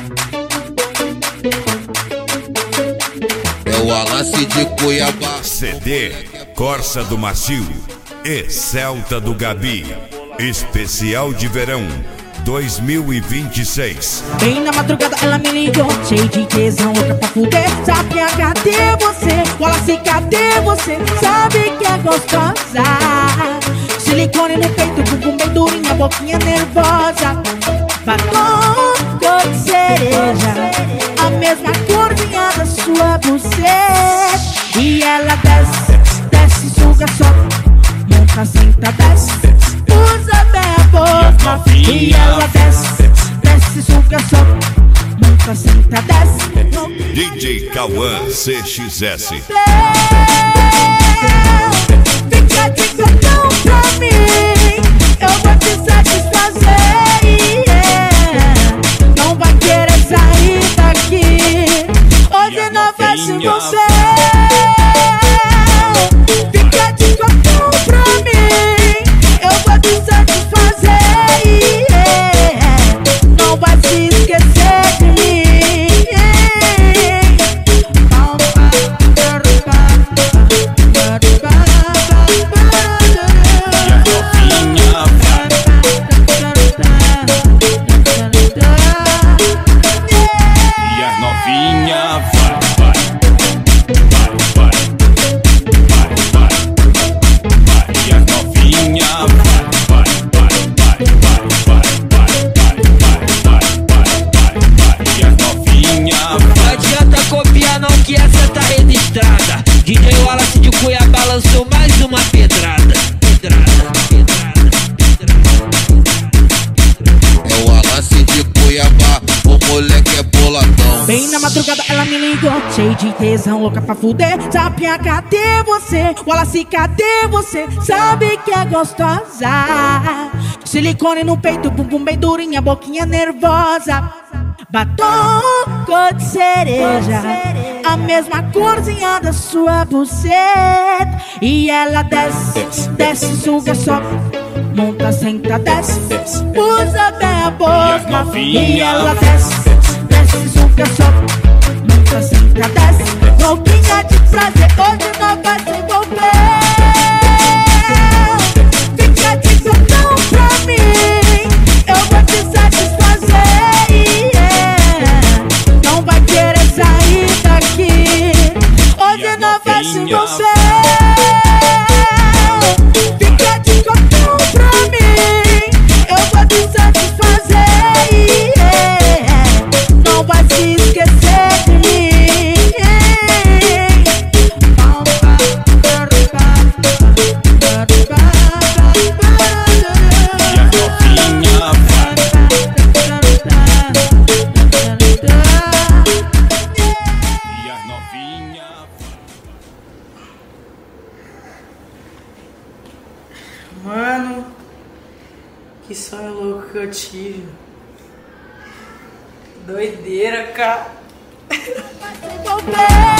É o Wallace de Cuiabá. CD Corsa do Macio e Celta do Gabi. Especial de verão 2026. Bem na madrugada ela me ligou, cheio de tesão, louca pra fuder. Sabe cadê você? Wallace, cadê você? Sabe que é gostosa. Silicone no peito, bumbum bem durinha, boquinha nervosa. Batom cor de cereja, a mesma corzinha da sua buceta. E ela desce, desce, suga, sobe, monta, senta, desce, usa bem a boca. E ela desce, desce, suga, sobe, monta, senta, desce. DJ Cauã CXS. Fica de cotão pra mim, eu vou te satisfazer, yeah. Não vai querer sair daqui, hoje não vai ser você. Fica de cotão pra mim, eu vou te satisfazer, yeah. Não vai se esquecer de mim. DJ Wallace de Cuiabá lançou mais uma pedrada. É o Wallace de Cuiabá, o moleque é boladão. Bem na madrugada ela me ligou, cheio de tesão, louca pra fuder. Sapinha, cadê você? Wallace, cadê você? Sabe que é gostosa. Silicone no peito, bumbum bem durinha, boquinha nervosa. Batom cor de cereja, a mesma corzinha da sua buceta. E ela desce, desce, suga, sobe, monta, senta, desce, usa bem a boca. E ela desce, desce, suga, sobe, monta, senta, desce. Louquinha de prazer, hoje não vai se envolver. Fica de cotão pra mim, eu vou te satisfazer, yeah. Não vai querer sair daqui, hoje não vai se você. Fica de cotão pra mim, eu vou te satisfazer, yeah. Não vai se esquecer de mim. Mano, que sonho louco que eu tive. Doideira, cara.